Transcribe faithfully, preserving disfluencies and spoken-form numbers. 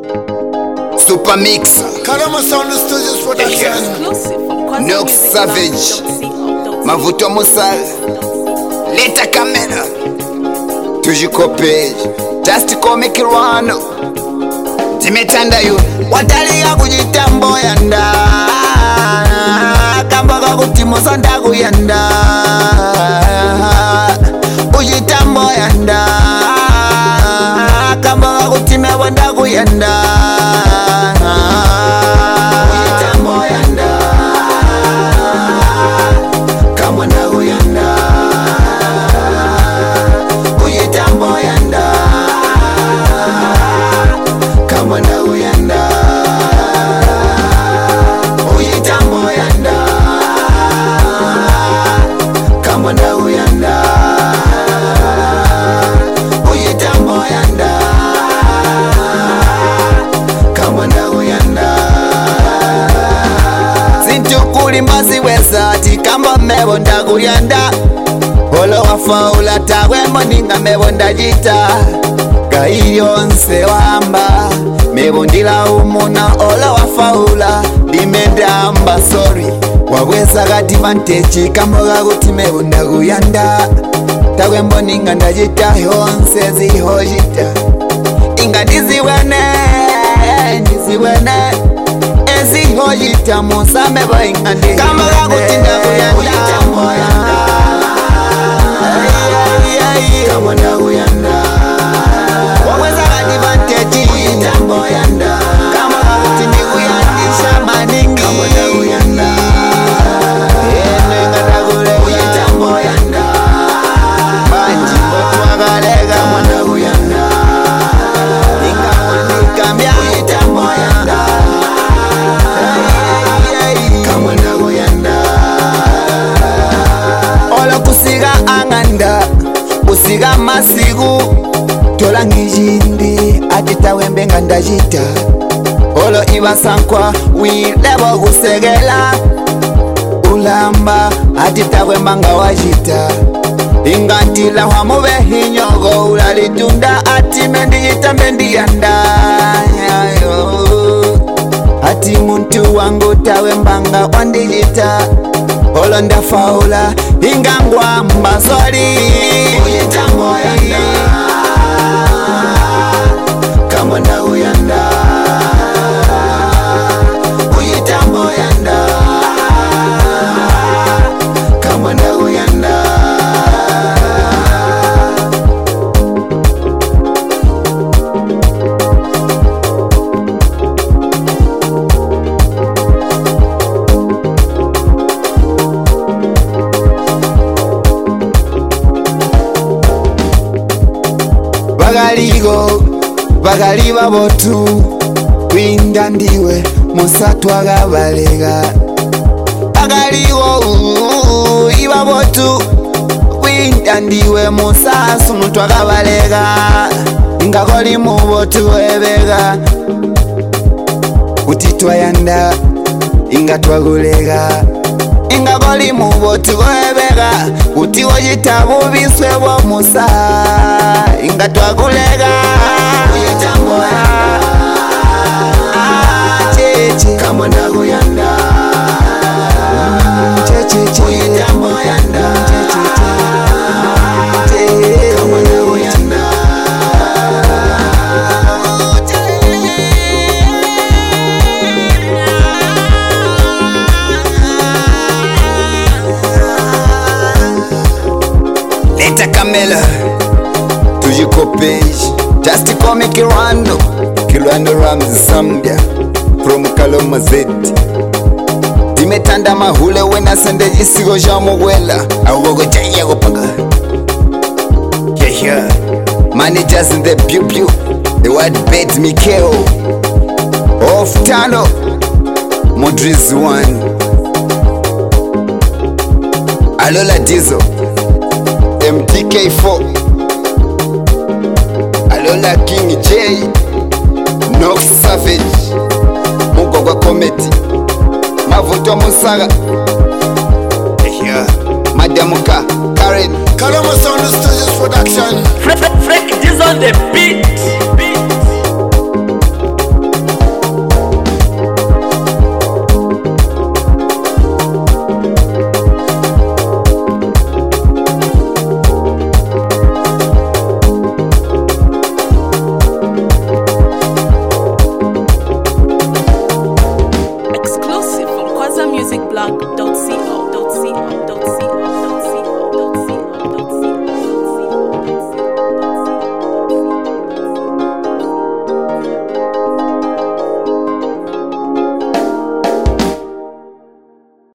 Super Mix, Karama Sound Studios Production. Nox Savage, Mavuto Musal, Leta Kamera, Tujiko Page, Just Comic Rwano, Timetanda yu, Watalia kujitambo yanda, Kambaga kutimusa ndagu yanda, Ujitambo yanda, Kambaga kutimewa ndagu yanda. Mbazi wesa tikamba mebonda kuyanda Olo wafaula tawe moninga mebonda jita Gaiyo nse wamba mebondila umuna Olo wafaula dimendamba sorry Waweza gati vantechi kamoga guti mebonda kuyanda Tawe moninga ndajita yonse zihojita Inga niziwene, niziwene Ezi hojita musa meba ingandi Kambaga kutinda kuyanda Kamanda kuyanda Waweza advantage Kamanda kuyanda Kambaga kutindi kuyandisha maningi Kamanda kuyanda Ene ngada kule Kamanda kuyanda Banji kotu wagalega Kamanda kuyanda Inga wani kambia Kamanda kuyanda Usiga masigu tola ngijindi atita mbenga ndajita Olo ibasankwa wilebo gusegela Ulamba atita wembanga wajita Ingantila wamube hinyogo ulalitunda ati mendi jita mendi yanda Ati muntu wangu tawembanga wandijita Olo ndafaula ingangwa mbasori Uyitambo yanda Kamanda uyanda Uyitambo yanda Kamanda uyanda Bagaligo, bagali babotu Kwinda ndiwe, musatu agabalega Bagaligo, ibabotu Kwinda ndiwe, musasu mutu agabalega Ngakoli mubotu ebega Utitwa yanda, inga twagulega Ingakoli mubotu ebega Utiwo jitabu biswebo musa Inga twagulega Uyitambo yanda Cheche Kamanda kuyanda Cheche Uyitambo yanda Cheche Kamanda kuyanda Leta Kamera Tujiko Page Just Comic Rwano Kilwano Ramzi Samdia From Kaloma Z Dimetanda mahule wena sende jisigo jamu wela Awogo jaya gopaga Yeah yeah Managers in the pew pew The word bet Mikeo Off Tano Modriz one Alola Dizo M T K four Alola King J Nox Savage Mugogwa Comedy Mavuto Musaga yeah. Madamuka Karen Karama Sound Studios Production. Freak is on the beat.